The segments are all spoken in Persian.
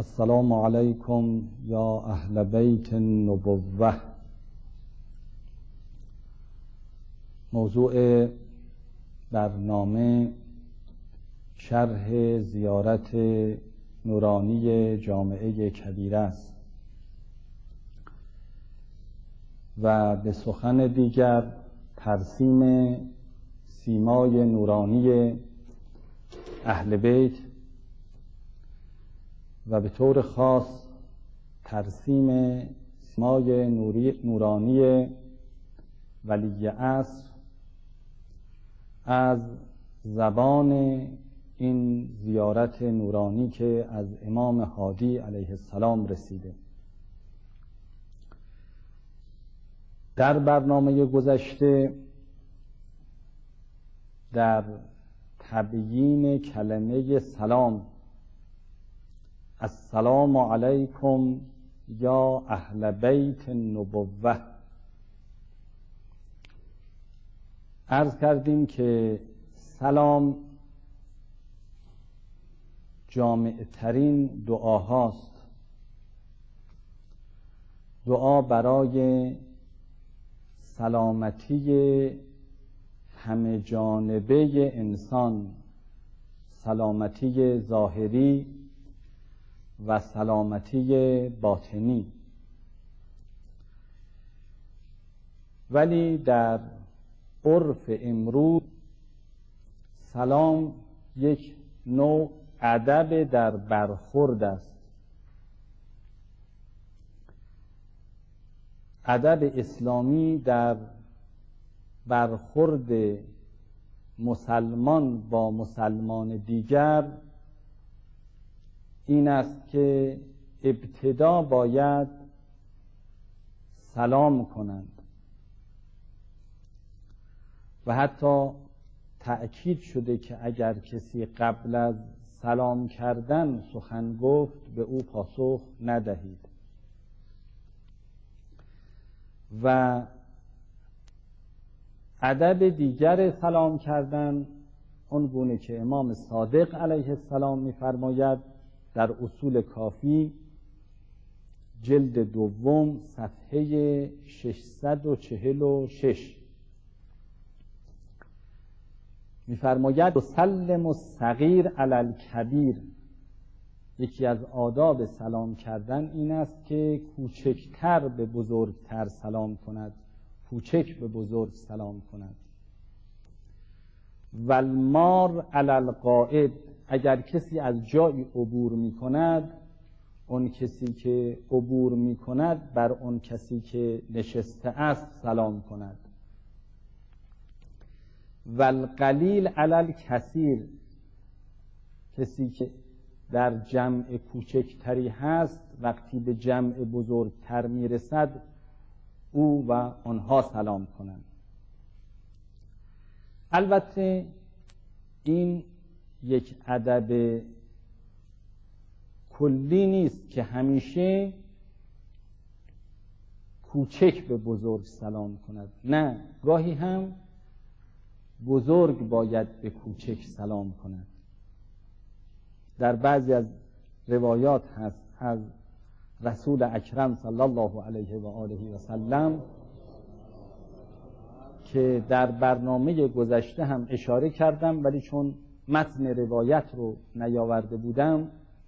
السلام علیکم یا اهل بیت النبوة. موضوع برنامه شرح زیارت نورانی جامعه کبیره است و به سخن دیگر ترسیم سیمای نورانی اهل بیت و به طور خاص ترسیم سیمای نورانی ولی عصر از زبان این زیارت نورانی که از امام هادی علیه السلام رسیده. در برنامه گذشته در تبیین کلمه سلام، السلام علیکم یا اهل بیت النبوة، عرض کردیم که سلام جامع ترین دعاهاست. دعا برای سلامتی همه جانبه انسان، سلامتی ظاهری و سلامتی باطنی. ولی در عرف امروز سلام یک نوع ادب در برخورد است. ادب اسلامی در برخورد مسلمان با مسلمان دیگر این است که ابتدا باید سلام کنند و حتی تأکید شده که اگر کسی قبل از سلام کردن سخن گفت به او پاسخ ندهید. و ادب دیگر سلام کردن اون گونه که امام صادق علیه السلام می‌فرماید در اصول کافی جلد دوم صفحه 646 می‌فرماید سلم الصغیر علی الکبیر. یکی از آداب سلام کردن این است که کوچکتر به بزرگتر سلام کند، کوچک به بزرگ سلام کند. و المار علی القاعد، اگر کسی از جایی عبور می کند، اون کسی که عبور می کند بر اون کسی که نشسته است سلام کند. و القلیل علی الکثیر، کسی که در جمع کوچکتری هست وقتی به جمع بزرگتر می رسد او و آنها سلام کنند. البته این یک ادب کلی نیست که همیشه کوچک به بزرگ سلام کند. نه، گاهی هم بزرگ باید به کوچک سلام کند. در بعضی از روایات هست از رسول اکرم صلی الله علیه و آله و سلم که در برنامه گذشته هم اشاره کردم ولی چون متن روایت رو نیاورده بودم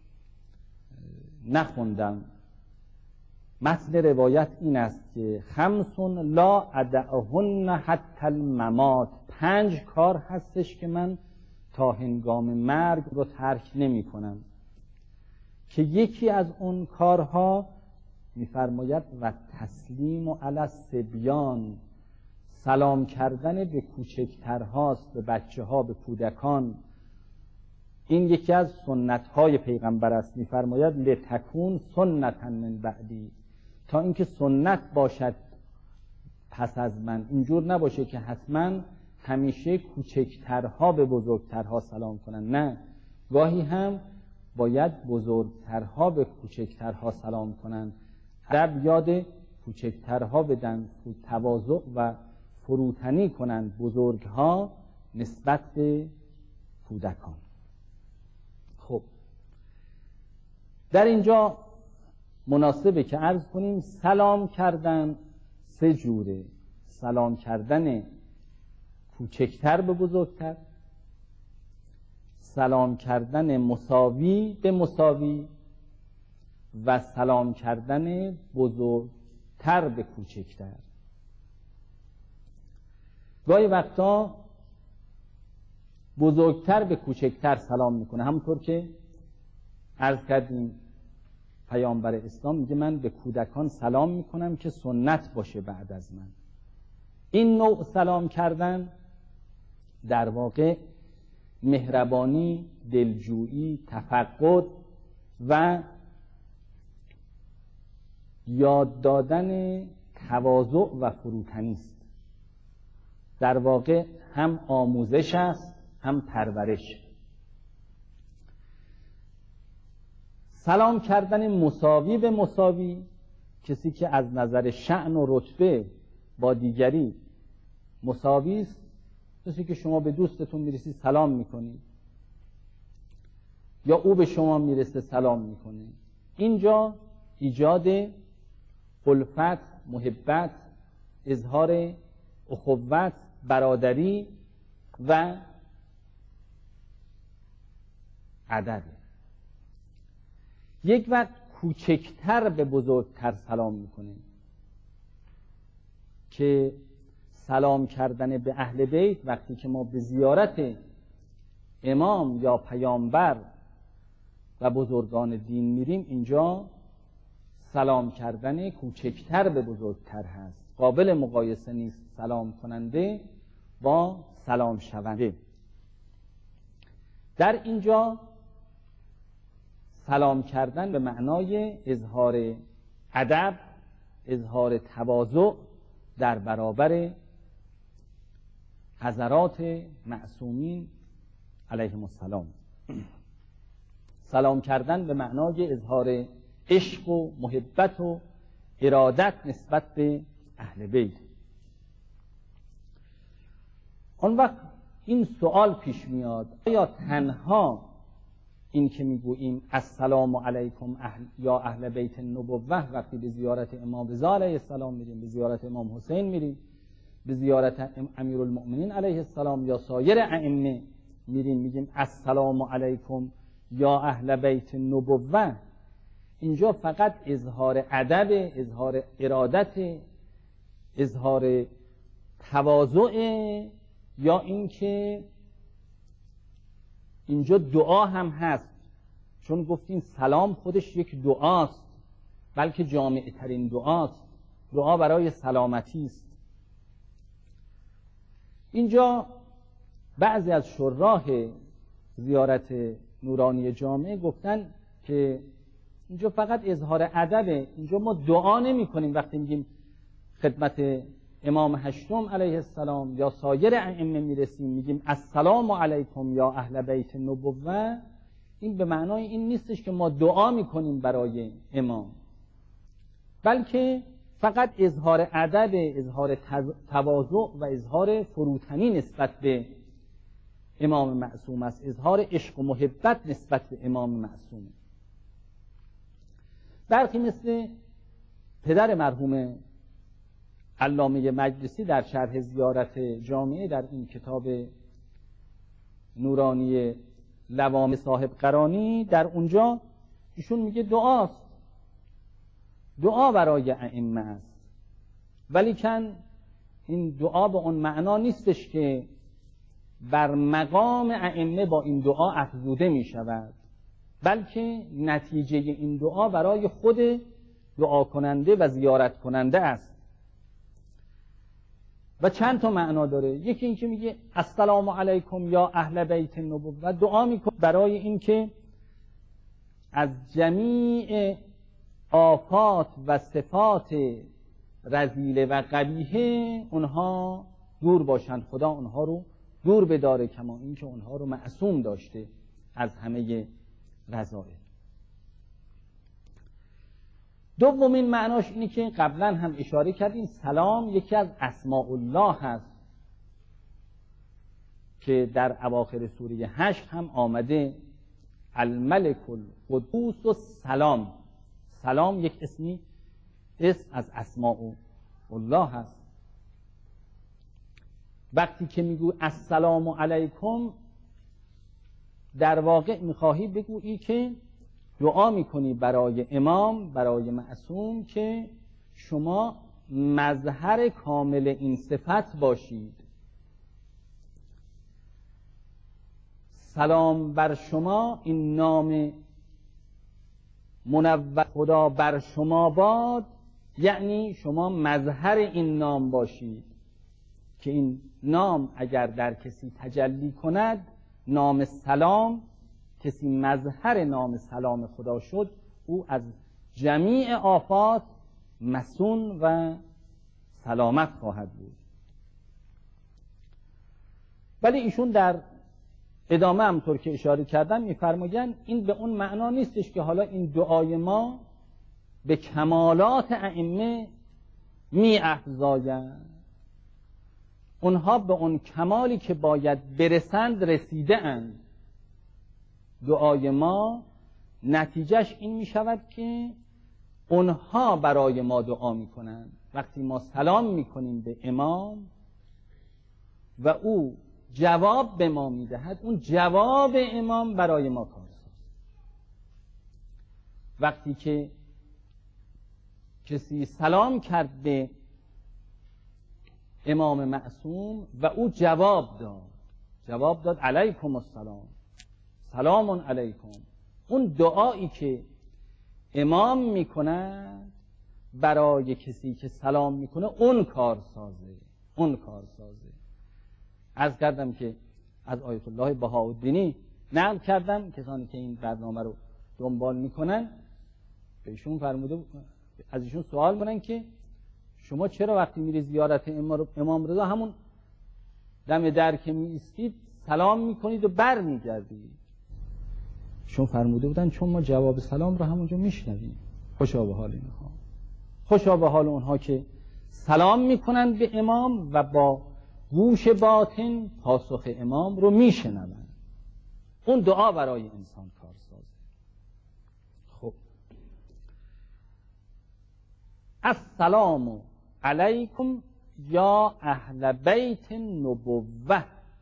نخوندم. متن روایت این است که خمس لا ادعهن حتی الممات، 5 کار هستش که من تا هنگام مرگ رو ترک نمی کنم، که یکی از اون کارها می‌فرماید و تسلیم علی الصبیان، سلام کردن به کوچکترهاست، به بچه ها، به کودکان. این یکی از سنت‌های پیغمبر است. می‌فرماید لتکون سنتا من بعدی، تا اینکه سنت باشد پس از من. اینجور نباشه که حتما همیشه کوچکترها به بزرگترها سلام کنن. نه، گاهی هم باید بزرگترها به کوچکترها سلام کنند. ادب یاد کوچکترها بدن، تواضع و فروتنی کنند بزرگها نسبت به کودکان. خب در اینجا مناسبه که عرض کنیم سلام کردن سه جوره: سلام کردن کوچکتر به بزرگتر، سلام کردن مساوی به مساوی و سلام کردن بزرگتر به کوچکتر. گاهی وقتا بزرگتر به کوچکتر سلام میکنه، همونطور که عرض کردیم پیامبر اسلام میگه من به کودکان سلام میکنم که سنت باشه بعد از من. این نوع سلام کردن در واقع مهربانی، دلجویی، تفقد و یاد دادن تواضع و فروتنی است. در واقع هم آموزش است هم پرورش. سلام کردن مساوی به مساوی، کسی که از نظر شأن و رتبه با دیگری مساوی است، کسی که شما به دوستتون میرسید سلام میکنید یا او به شما میرسه سلام میکنه. اینجا ایجاد الفت، محبت، اظهار اخوت، برادری و ادب. یک وقت کوچکتر به بزرگتر سلام میکنه که سلام کردن به اهل بیت وقتی که ما به زیارت امام یا پیامبر و بزرگان دین میریم، اینجا سلام کردن کوچکتر به بزرگتر هست، قابل مقایسه نیست سلام کننده با سلام شونده. در اینجا سلام کردن به معنای اظهار ادب، اظهار تواضع در برابر حضرات معصومین علیهم السلام. سلام کردن به معنای اظهار عشق و محبت و ارادت نسبت به اهل بیت. آن وقت این سوال پیش میاد: آیا تنها این که میگوییم السلام علیکم یا اهل بیت النبوه وقتی به زیارت امام رضا علیه السلام میریم، به زیارت امام حسین میریم، به زیارت امیرالمؤمنین علیه السلام یا سایر ائمه میریم میگیم السلام علیکم یا اهل بیت النبوه، اینجا فقط اظهار ادب، اظهار ارادت، اظهار تواضع، یا اینکه اینجا دعا هم هست؟ چون گفتیم سلام خودش یک دعاست، بلکه جامع ترین دعاست، دعا برای سلامتی است. اینجا بعضی از شراح زیارت نورانی جامعه گفتن که اینجا فقط اظهار ادبه، اینجا ما دعا نمی کنیم وقتی میگیم خدمت امام هشتم علیه السلام یا سایر ائمه میرسیم میگیم السلام علیکم یا اهل بیت النبوه. این به معنای این نیستش که ما دعا میکنیم برای امام، بلکه فقط اظهار ادب، اظهار تواضع و اظهار فروتنی نسبت به امام معصوم است، اظهار عشق و محبت نسبت به امام معصوم. برخی مثل پدر مرحوم علامه مجلسی در شرح زیارت جامعه در این کتاب نورانی لوام صاحب قرانی، در اونجا ایشون میگه دعاست، دعا برای ائمه است، ولیکن این دعا به اون معنا نیستش که بر مقام ائمه با این دعا افزوده می شود، بلکه نتیجه این دعا برای خود دعا کننده و زیارت کننده است و چند تا معنا داره. یکی این که میگه السلام علیکم یا اهل بیت النبوه و دعا میکنه برای این که از جمیع آفات و صفات رذیله و قبیحه اونها دور باشند، خدا اونها رو دور بداره، کما این که اونها رو معصوم داشته از همه رذائل. دومین معناش اینه که قبلا هم اشاره کردیم سلام یکی از اسماء الله هست که در اواخر سوره 8 هم آمده الملک القدوس و سلام. سلام یک اسم از اسماء الله هست. وقتی که میگو السلام علیکم، در واقع میخواهی بگویی که دعا میکنی برای امام، برای معصوم که شما مظهر کامل این صفت باشید. سلام بر شما، این نام منور خدا بر شما باد، یعنی شما مظهر این نام باشید که این نام اگر در کسی تجلی کند، نام سلام، کسی مظهر نام سلام خدا شد، او از جمیع آفات مسون و سلامت خواهد بود. ولی ایشون در ادامه همطور که اشاره کردم میفرمایند این به اون معنا نیستش که حالا این دعای ما به کمالات ائمه می‌افزاید. اونها به اون کمالی که باید برسند رسیده اند. دعای ما نتیجهش این می شود که اونها برای ما دعا می کنند. وقتی ما سلام می کنیم به امام و او جواب به ما می دهد، اون جواب امام برای ما کارساز. وقتی که کسی سلام کرد به امام معصوم و او جواب داد علیکم السلام، سلام علیکم، اون دعایی که امام میکنه برای کسی که سلام میکنه اون کارسازه. عرض کردم که از آیت الله بهاءالدینی نقل کردم، کسانی که این برنامه رو دنبال میکنن به ایشون فرموده، از ایشون سوال کنن که شما چرا وقتی میری زیارت امام رضا همون دم در که میایستید سلام میکنید و بر میگردید؟ چون فرموده بودن چون ما جواب سلام رو همونجا میشنویم. خوشا به حال اینها، خوشا به حال اونها که سلام میکنن به امام و با گوش باطن پاسخ امام رو میشنون. اون دعا برای انسان کارسازه. خب السلام علیکم یا اهل بیت نبوه،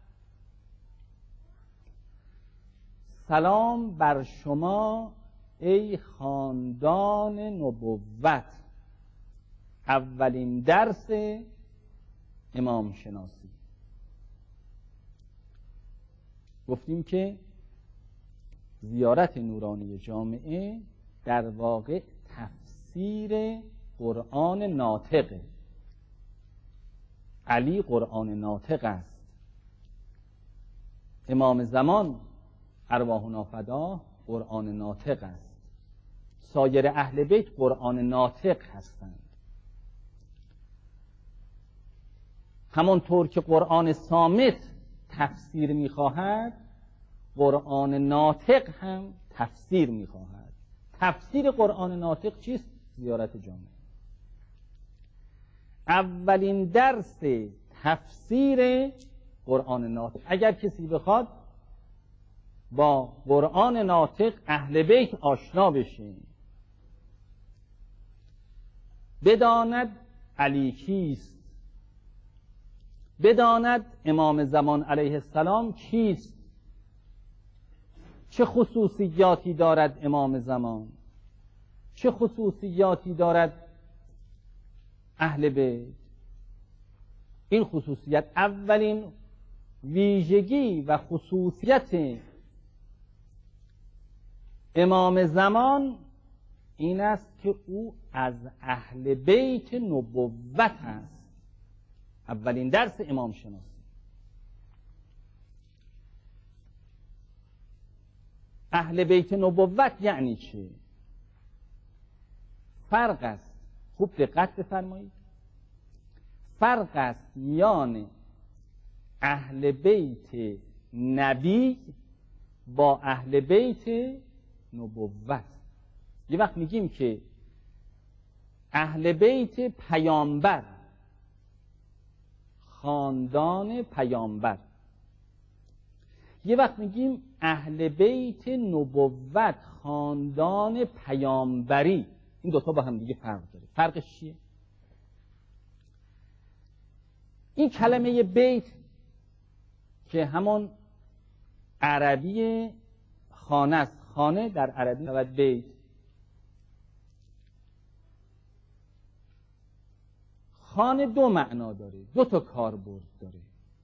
سلام بر شما ای خاندان نبوت. اولین درس امام شناسی. گفتیم که زیارت نورانی جامعه در واقع تفسیر قرآن ناطقه. علی قرآن ناطق است. امام زمان ارواحنا فداه قرآن ناطق است. سایر اهل بیت قرآن ناطق هستند. همانطور که قرآن صامت تفسیر می‌خواهد، قرآن ناطق هم تفسیر می‌خواهد. تفسیر قرآن ناطق چیست؟ زیارت جامعه. اولین درس تفسیر قرآن ناطق. اگر کسی بخواد با قرآن ناطق اهل بیت آشنا بشه، بداند علی کیست، بداند امام زمان علیه السلام کیست، چه خصوصیاتی دارد امام زمان، چه خصوصیاتی دارد اهل بیت. این خصوصیت، اولین ویژگی و خصوصیت امام زمان این است که او از اهل بیت نبوت است. اولین درس امام شناسی. اهل بیت نبوت یعنی چه؟ فرق است، خوب دقت بفرمایید، فرق است میان اهل بیت نبی با اهل بیت نبوت. یه وقت میگیم که اهل بیت پیامبر، خاندان پیامبر، یه وقت میگیم اهل بیت نبوت، خاندان پیامبری. این دوتا با هم دیگه فرق داره. فرقش چیه؟ این کلمه بیت که همون عربی خانه است، خانه در عربی و بیت، خانه دو معنا داره، دو تا کاربرد داره.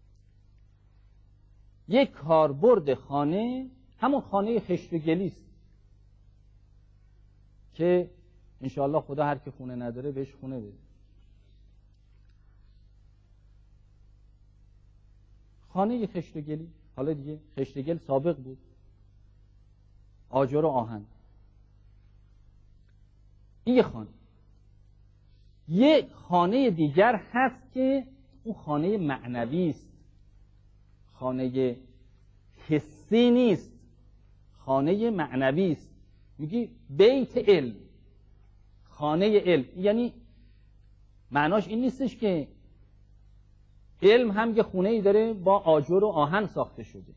یک کاربرد خانه همون خانه خشت و گلیست که انشاءالله خدا هر که خونه نداره بهش خونه بده. خانه خشت و گلی، حالا دیگه خشت و گل سابق بود، آجر و آهن. این یه خانه. یه خانه دیگر هست که اون خانه معنوی است، خانه حسی نیست، خانه معنوی است. میگی بیت علم، خانه علم. یعنی معناش این نیستش که علم هم یه خونه ای داره با آجر و آهن ساخته شده.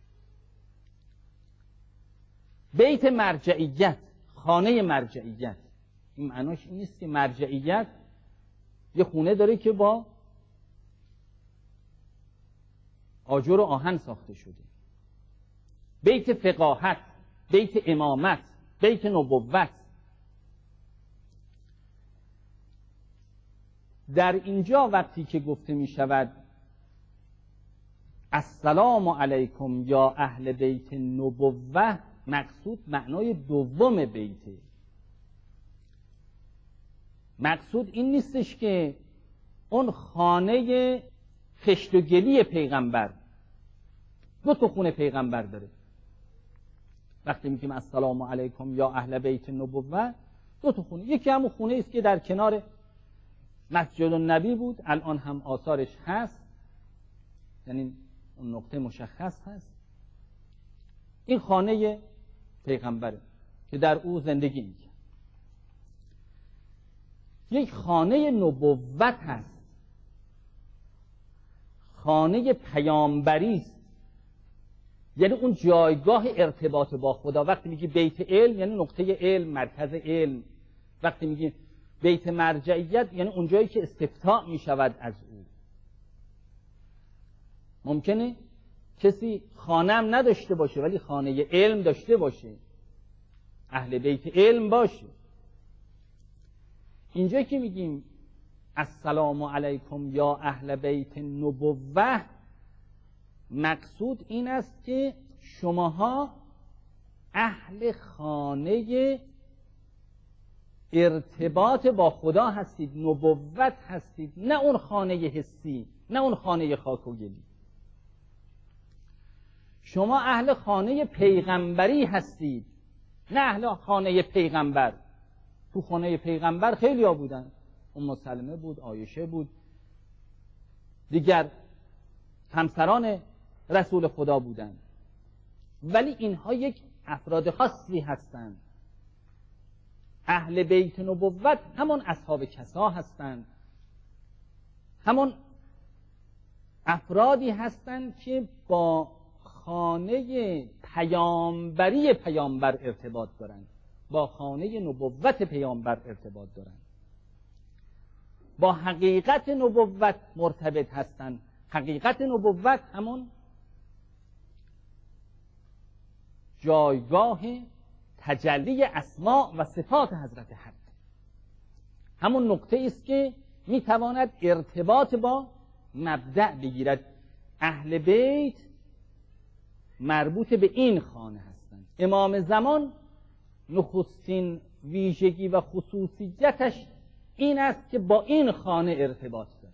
بیت مرجعیت، خانه مرجعیت، این معناش این نیست که مرجعیت یه خونه داره که با آجر و آهن ساخته شده. بیت فقاهت، بیت امامت، بیت نبوت. در اینجا وقتی که گفته می شود السلام علیکم یا اهل بیت نبوه، مقصود معنای دوم بیته. مقصود این نیستش که اون خانه خشت و گلی پیغمبر، دو تا خونه پیغمبر داره. وقتی میگیم السلام علیکم یا اهل بیت نبوه، دو تا خونه. یکی همون خونه است که در کنار مسجد النبی بود، الان هم آثارش هست، یعنی اون نقطه مشخص هست. این خانه پیغمبره که در او زندگی میکنه. یک خانه نبوت هست، خانه پیامبری است، یعنی اون جایگاه ارتباط با خدا. وقتی میگی بیت علم یعنی نقطه علم، مرکز علم. وقتی میگی بیت مرجعیت یعنی اون جایی که استفتاء میشود از او. ممکنه کسی خانه هم نداشته باشه ولی خانه علم داشته باشه، اهل بیت علم باشه. اینجا که میگیم السلام علیکم یا اهل بیت نبوه، مقصود این است که شماها اهل خانه ارتباط با خدا هستید، نبوت هستید، نه اون خانه حسی، نه اون خانه خاک و گلی. شما اهل خانه پیغمبری هستید، نه اهل خانه پیغمبر. تو خانه پیغمبر خیلی ها بودن، ام سلمه بود، عایشه بود، دیگر همسران رسول خدا بودند، ولی اینها یک افراد خاصی هستند. اهل بیت نبوت همون اصحاب کسا هستند، همون افرادی هستند که با خانه پیامبری پیامبر ارتباط دارند، با خانه نبوت پیامبر ارتباط دارند، با حقیقت نبوت مرتبط هستند. حقیقت نبوت همون جایگاه تجلی اسماء و صفات حضرت حق، همون نقطه است که میتواند ارتباط با مبدأ بگیرد. اهل بیت مربوط به این خانه هستند. امام زمان نخستین ویژگی و خصوصیتش این است که با این خانه ارتباط داره.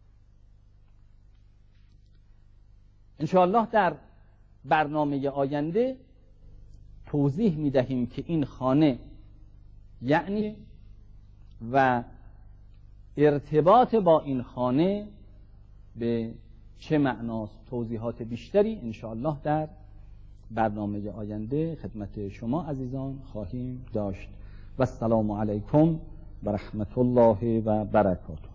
انشاءالله در برنامه آینده توضیح میدهیم که این خانه یعنی و ارتباط با این خانه به چه معناست. توضیحات بیشتری انشاءالله در برنامه آینده خدمت شما عزیزان خواهیم داشت. و السلام علیکم و رحمت الله و برکاته.